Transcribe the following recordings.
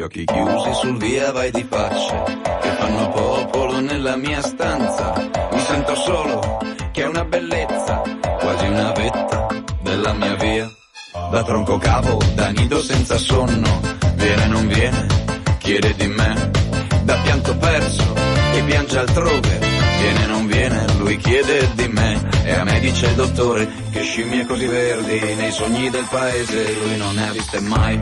occhi chiusi sul via vai di faccia che fanno popolo nella mia stanza. Mi sento solo, che è una bellezza, quasi una vetta della mia via. Da tronco cavo, da nido senza sonno, viene non viene, chiede di me. Da pianto perso, che piange altrove, viene non viene, lui chiede di me. E a me dice il dottore che scimmie così verdi nei sogni del paese lui non ne ha viste mai.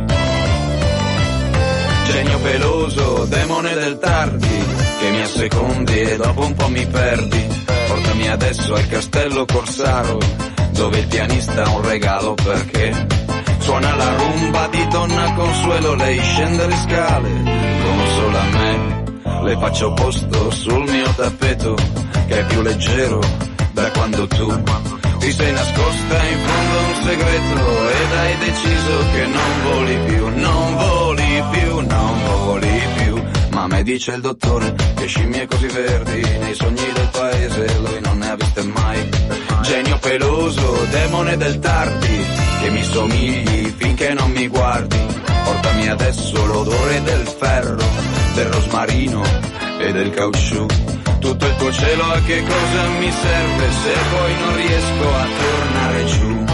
Genio peloso, demone del tardi, che mi assecondi e dopo un po' mi perdi. Portami adesso al castello Corsaro, dove il pianista ha un regalo perché suona la rumba di Donna Consuelo. Lei scende le scale come solo a me, le faccio posto sul mio tappeto che è più leggero da quando tu ti sei nascosta in fondo a un segreto ed hai deciso che non voli più, non voli più, non voli più. Ma a me dice il dottore che scimmie così verdi nei sogni del paese lui non ne ha viste mai. Genio peloso, demone del tardi, che mi somigli finché non mi guardi. Portami adesso l'odore del ferro, del rosmarino e del caucciù. Tutto il tuo cielo a che cosa mi serve se poi non riesco a tornare giù.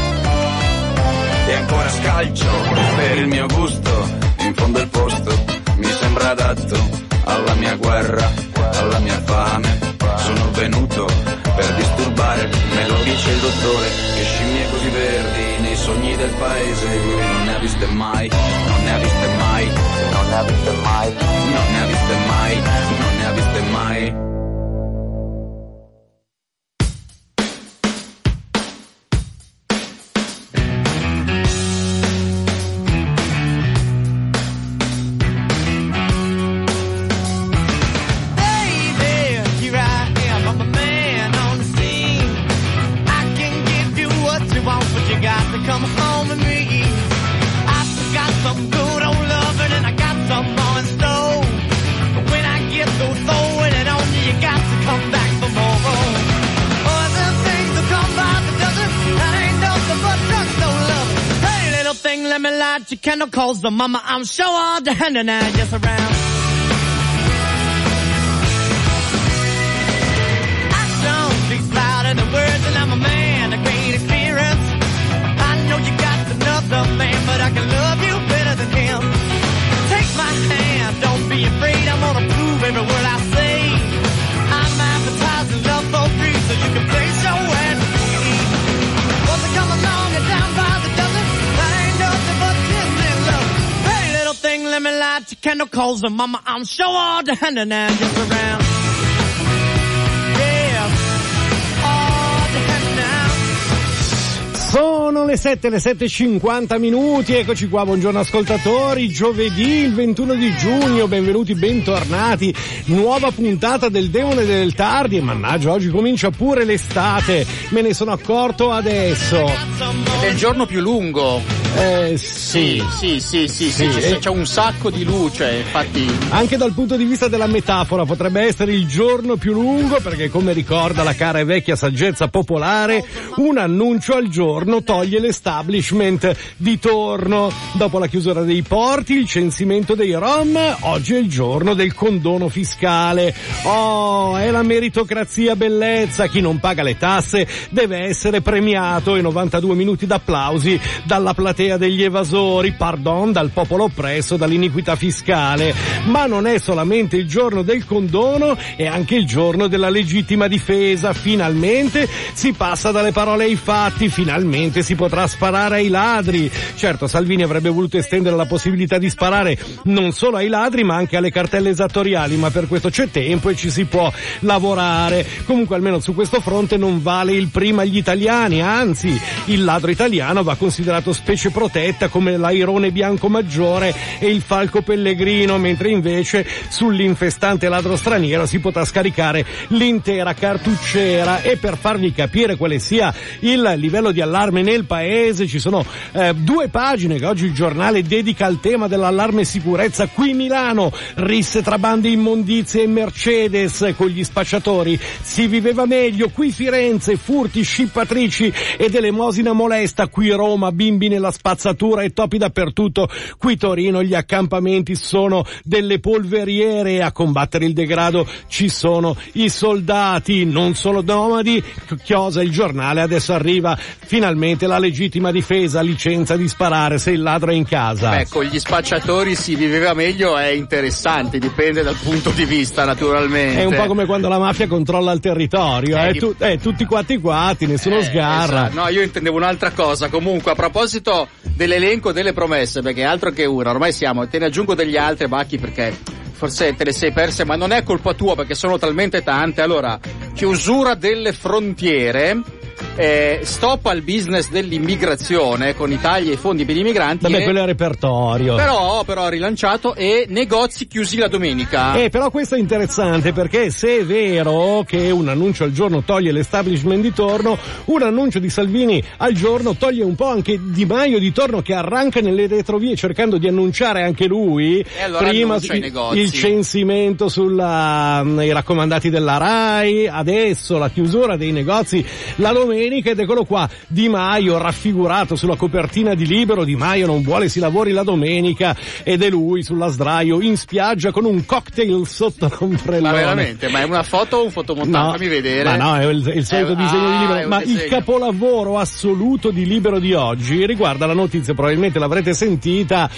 E ancora scalcio per il mio gusto, in fondo il posto mi sembra adatto alla mia guerra, alla mia fame. Sono venuto per disturbare, me lo dice il dottore, che scimmie così verdi nei sogni del paese lui non ne ha viste mai, non ne ha viste mai, non ne ha viste mai, non ne ha viste mai, non ne ha viste mai. Come home with me. I got some good old loving and I got some more in store. But when I get through throwing it on you, you got to come back for more. Other things will come by the dozen. That ain't nothing but drugs, no love. Hey, little thing, let me light your candle, cause the mama I'm sure all the hand and I just around. Action speaks louder than words and I'm a man, a great experience. I know you got another man, but I can love you better than him. Take my hand, don't be afraid, I'm gonna prove every word I say. I'm advertising love for free, so you can place your ad free. Won't they come along and down by the dozen? That ain't nothing but tender love. Hey, little thing, let me light your candle, cause the mama I'm sure all the hand and I'm just around. Sono le 7:50 minuti, eccoci qua, buongiorno ascoltatori, giovedì il 21 di giugno, benvenuti, bentornati, nuova puntata del Demone del Tardi e mannaggia oggi comincia pure l'estate, me ne sono accorto adesso. Ed è il giorno più lungo. Sì. C'è un sacco di luce, infatti. Anche dal punto di vista della metafora potrebbe essere il giorno più lungo perché, come ricorda la cara e vecchia saggezza popolare, un annuncio al giorno toglie l'establishment di torno. Dopo la chiusura dei porti, il censimento dei Rom, oggi è il giorno del condono fiscale. Oh, è la meritocrazia bellezza, chi non paga le tasse deve essere premiato e 92 minuti d'applausi dalla platea degli evasori, pardon, dal popolo oppresso dall'iniquità fiscale. Ma non è solamente il giorno del condono, è anche il giorno della legittima difesa. Finalmente si passa dalle parole ai fatti, finalmente si potrà sparare ai ladri. Certo, Salvini avrebbe voluto estendere la possibilità di sparare non solo ai ladri ma anche alle cartelle esattoriali, ma per questo c'è tempo e ci si può lavorare. Comunque almeno su questo fronte non vale il prima agli italiani, anzi il ladro italiano va considerato specie protetta come l'airone bianco maggiore e il falco pellegrino, mentre invece sull'infestante ladro straniero si potrà scaricare l'intera cartucciera. E per farvi capire quale sia il livello di allarme nel paese ci sono 2 pagine che oggi il giornale dedica al tema dell'allarme sicurezza. Qui Milano, risse tra bande immondizie e Mercedes con gli spacciatori, si viveva meglio. Qui Firenze, furti, scippatrici ed elemosina molesta. Qui Roma, bimbi nella spazzatura e topi dappertutto. Qui Torino gli accampamenti sono delle polveriere e a combattere il degrado ci sono i soldati, non solo nomadi. Chiosa il giornale, adesso arriva finalmente la legittima difesa, licenza di sparare se il ladro è in casa. Beh, con gli spacciatori si viveva meglio, è interessante, dipende dal punto di vista naturalmente. È un po' come quando la mafia controlla il territorio, tutti quatti, nessuno sgarra. Esatto. No, io intendevo un'altra cosa. Comunque, a proposito dell'elenco delle promesse, perché altro che una, ormai te ne aggiungo degli altri, Bacchi, perché forse te le sei perse, ma non è colpa tua perché sono talmente tante. Allora, chiusura delle frontiere, stop al business dell'immigrazione con i tagli ai fondi per i migranti. Vabbè, quello è repertorio. Però ha rilanciato, e negozi chiusi la domenica. Però questo è interessante, perché se è vero che un annuncio al giorno toglie l'establishment di torno, un annuncio di Salvini al giorno toglie un po' anche Di Maio di torno, che arranca nelle retrovie cercando di annunciare anche lui. E allora prima il censimento i raccomandati della RAI, adesso la chiusura dei negozi la domenica, ed eccolo qua Di Maio raffigurato sulla copertina di Libero. Di Maio non vuole si lavori la domenica, ed è lui sulla sdraio in spiaggia con un cocktail sotto l'ombrellone. Ma veramente? Ma è una foto o un fotomontaggio? No, fammi vedere. Ma no, è il solito disegno di Libero. Ma il capolavoro assoluto di Libero di oggi riguarda la notizia, probabilmente l'avrete sentita,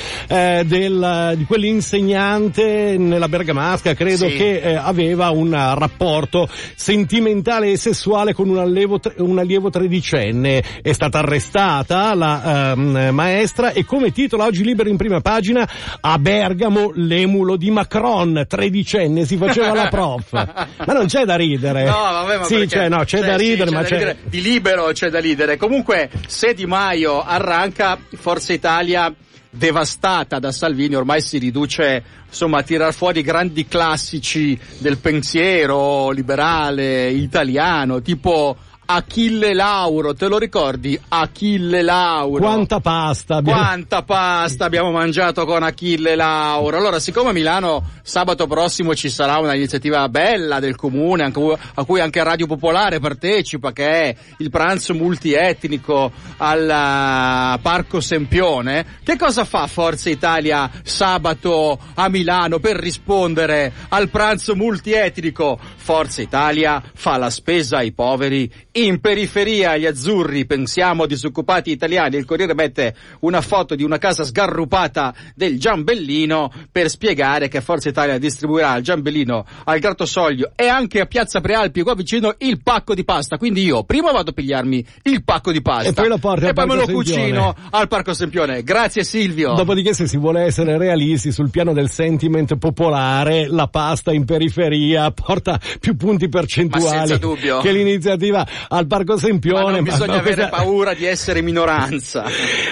di quell'insegnante nella Bergamasca, credo, sì, che aveva un rapporto sentimentale e sessuale con un allievo tredicenne. È stata arrestata la maestra, e come titola oggi Libero in prima pagina: a Bergamo l'emulo di Macron, tredicenne, si faceva la prof. Ma non c'è da ridere. No, vabbè, ma sì, c'è da ridere, ma c'è di Libero c'è da ridere. Comunque, se Di Maio arranca, Forza Italia devastata da Salvini ormai si riduce, insomma, a tirar fuori grandi classici del pensiero liberale italiano, tipo Achille Lauro. Te lo ricordi? Achille Lauro. Quanta pasta abbiamo mangiato con Achille Lauro. Allora, siccome a Milano sabato prossimo ci sarà una iniziativa bella del comune, a cui anche Radio Popolare partecipa, che è il pranzo multietnico al Parco Sempione, che cosa fa Forza Italia sabato a Milano per rispondere al pranzo multietnico? Forza Italia fa la spesa ai poveri in periferia, agli azzurri, pensiamo a disoccupati italiani. Il Corriere mette una foto di una casa sgarrupata del Giambellino per spiegare che Forza Italia distribuirà al Giambellino, al Grattosoglio e anche a Piazza Prealpi qua vicino il pacco di pasta. Quindi io prima vado a pigliarmi il pacco di pasta e poi lo porti e poi me lo cucino al Parco Sempione. Grazie Silvio. Dopodiché, se si vuole essere realisti sul piano del sentiment popolare, la pasta in periferia porta più punti percentuali che l'iniziativa al Parco Sempione. Ma non bisogna avere paura di essere minoranza.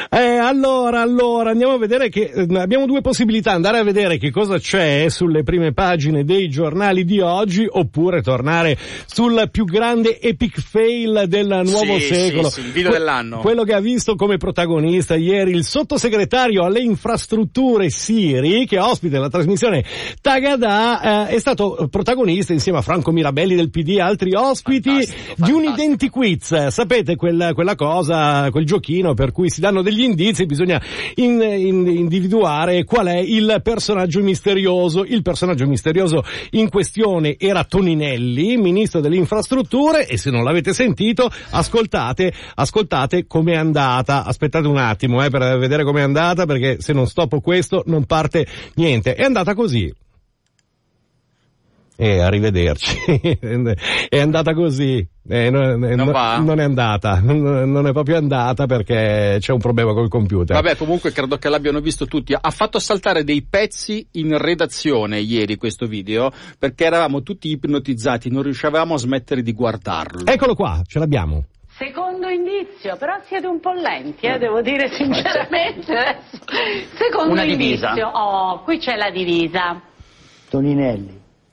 Allora andiamo a vedere che abbiamo due possibilità: andare a vedere che cosa c'è sulle prime pagine dei giornali di oggi, oppure tornare sul più grande epic fail del nuovo secolo. Sì, il video dell'anno. Quello che ha visto come protagonista ieri il sottosegretario alle infrastrutture Siri, che ospite la trasmissione Tagadà, è stato protagonista insieme a Franco Mirabelli del PD e altri ospiti di un identiquiz. Sapete quella cosa, quel giochino per cui si danno degli indizi e bisogna individuare qual è il personaggio misterioso. Il personaggio misterioso in questione era Toninelli, ministro delle infrastrutture, e se non l'avete sentito ascoltate com'è andata. Aspettate un attimo per vedere com'è andata, perché se non stoppo questo non parte niente. È andata così. Arrivederci. È andata così. Non è andata, non è proprio andata, perché c'è un problema col computer. Vabbè, comunque credo che l'abbiano visto tutti. Ha fatto saltare dei pezzi in redazione ieri questo video, perché eravamo tutti ipnotizzati, non riuscivamo a smettere di guardarlo. Eccolo qua, ce l'abbiamo. Secondo indizio, però siete un po' lenti, devo dire sinceramente. Secondo una indizio. Divisa. Oh, qui c'è la divisa. Toninelli.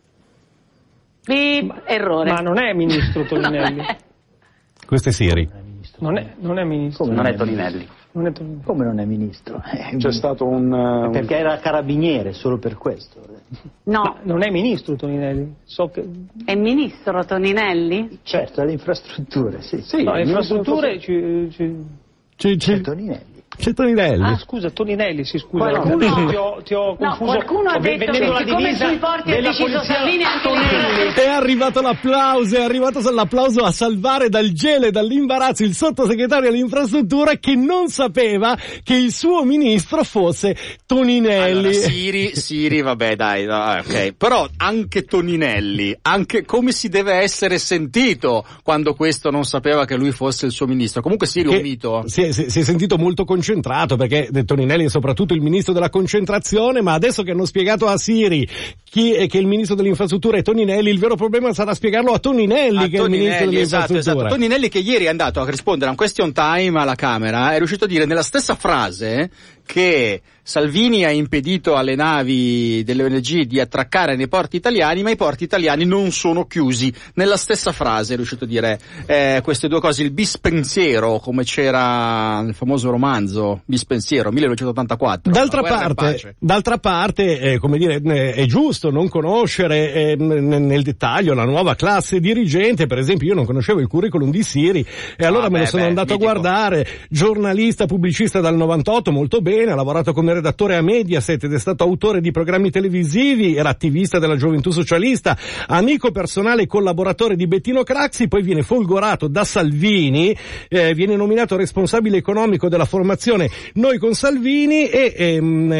Errore. Ma non è ministro Toninelli. Questo è Siri. Non è ministro. Come non è Toninelli? Non è Toninelli. Come non è ministro? C'è stato un... Perché era carabiniere, solo per questo. No. Ma non è ministro Toninelli. So che... È ministro Toninelli? Certo, alle infrastrutture, sì. No, le infrastrutture Toninelli. C'è Toninelli. Ah, scusa, Toninelli, sì, scusa. Qualcuno- Ti ho confuso. No, qualcuno ha detto vedendo la che siccome divisa sui porti ha della deciso polizia Salvini anche Toninelli. È arrivato l'applauso a salvare dal gelo e dall'imbarazzo il sottosegretario all'infrastruttura che non sapeva che il suo ministro fosse Toninelli. Allora, Siri, vabbè, dai, no, ok. Però anche Toninelli, anche come si deve essere sentito quando questo non sapeva che lui fosse il suo ministro. Comunque Siri è un mito. Si è sentito molto concentrato, perché Toninelli è soprattutto il ministro della concentrazione, ma adesso che hanno spiegato a Siri che il ministro delle infrastrutture è Toninelli, il vero problema sarà spiegarlo a Toninelli, che è il ministro delle infrastrutture. Esatto. Toninelli, che ieri è andato a rispondere a un question time alla Camera, è riuscito a dire nella stessa frase che Salvini ha impedito alle navi delle ONG di attraccare nei porti italiani, ma i porti italiani non sono chiusi. Nella stessa frase è riuscito a dire queste due cose, il bispensiero, come c'era nel famoso romanzo Bispensiero, 1984. D'altra parte, come dire, è giusto non conoscere nel dettaglio la nuova classe dirigente. Per esempio, io non conoscevo il curriculum di Siri e allora me lo sono andato a guardare. Giornalista, pubblicista dal 98, molto bene, ha lavorato come redattore a Mediaset ed è stato autore di programmi televisivi, era attivista della Gioventù Socialista, amico personale e collaboratore di Bettino Craxi, poi viene folgorato da Salvini, viene nominato responsabile economico della formazione Noi con Salvini e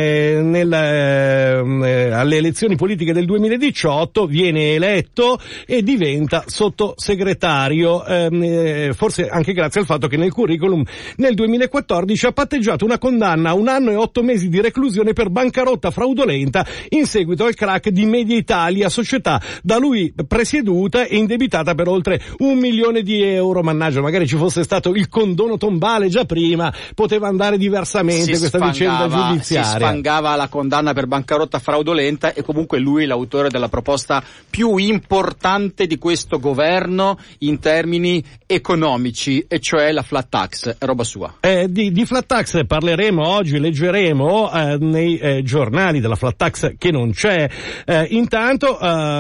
alle elezioni politiche del 2018 viene eletto e diventa sottosegretario, forse anche grazie al fatto che nel curriculum nel 2014 ha patteggiato una condanna a 1 anno e 8 mesi di reclusione per bancarotta fraudolenta in seguito al crack di Media Italia, società da lui presieduta e indebitata per oltre 1 milione di euro. Mannaggia, magari ci fosse stato il condono tombale già prima, poteva andare diversamente questa vicenda giudiziaria. Si sfangava la condanna per bancarotta fraudolenta e comunque lui è l'autore della proposta più importante di questo governo in termini economici, e cioè la flat tax. È roba sua. Di flat tax parleremo oggi, leggeremo nei giornali della flat tax che non c'è intanto,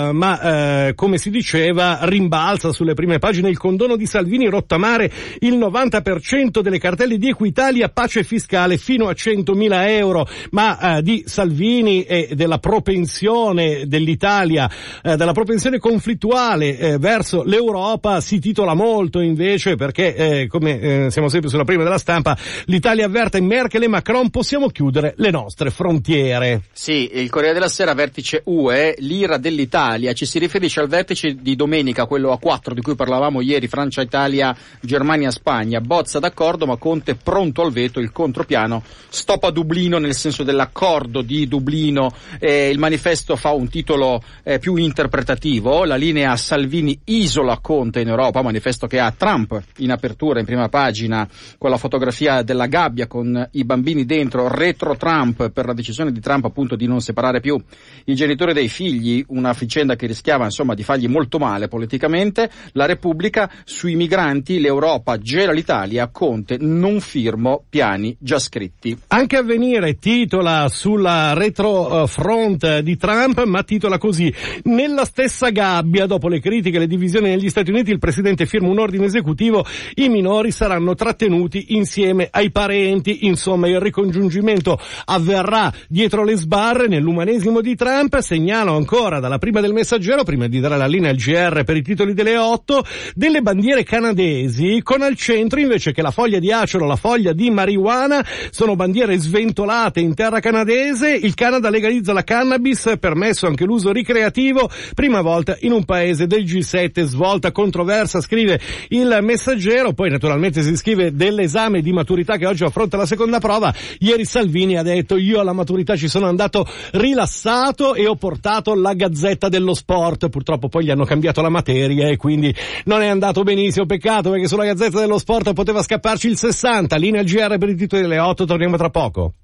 ma come si diceva rimbalza sulle prime pagine il condono di Salvini, rottamare il 90% delle cartelle di Equitalia, pace fiscale fino a 100.000 euro, ma di Salvini e della propensione dell'Italia, della propensione conflittuale verso l'Europa si titola molto invece, perché come siamo sempre sulla prima della stampa, l'Italia avverte Merkel e Macron, possiamo chiudere le nostre frontiere. Sì, il Corriere della Sera, vertice UE, l'ira dell'Italia, ci si riferisce al vertice di domenica, quello a 4 di cui parlavamo ieri, Francia, Italia, Germania, Spagna, bozza d'accordo ma Conte pronto al veto, il contropiano, stop a Dublino nel senso dell'accordo di Dublino, il manifesto fa un titolo più interpretativo, la linea Salvini isola Conte in Europa, manifesto che ha Trump in apertura, in prima pagina, con la fotografia della gabbia con i bambini dentro, retro Trump, per la decisione di Trump appunto di non separare più i genitori dai figli, una vicenda che rischiava insomma di fargli molto male politicamente. La Repubblica, sui migranti l'Europa gela l'Italia, Conte non firmo piani già scritti. Anche Avvenire titola sulla retrofront di Trump, ma titola così: nella stessa gabbia, dopo le critiche e le divisioni negli Stati Uniti, il presidente firma un ordine esecutivo, i minori saranno trattenuti insieme ai parenti, insomma il ricongiungimento avverrà dietro le sbarre nell'umanesimo di Trump. Segnalo ancora dalla prima del Messaggero, prima di dare la linea al GR per i titoli delle 8, delle bandiere canadesi con al centro, invece che la foglia di acero, la foglia di marijuana, sono bandiere sventolate in terra canadese. Il Canada legalizza la cannabis, permesso anche l'uso ricreativo, prima volta in un paese del G7, svolta controversa, scrive il Messaggero. Poi naturalmente si scrive dell'esame di maturità che oggi affronta la seconda prova. Ieri Salvini ha detto: io alla maturità ci sono andato rilassato e ho portato la Gazzetta dello Sport. Purtroppo poi gli hanno cambiato la materia e quindi non è andato benissimo, peccato, perché sulla Gazzetta dello Sport poteva scapparci il 60. Linea al GR per i titoli delle 8, torniamo tra poco.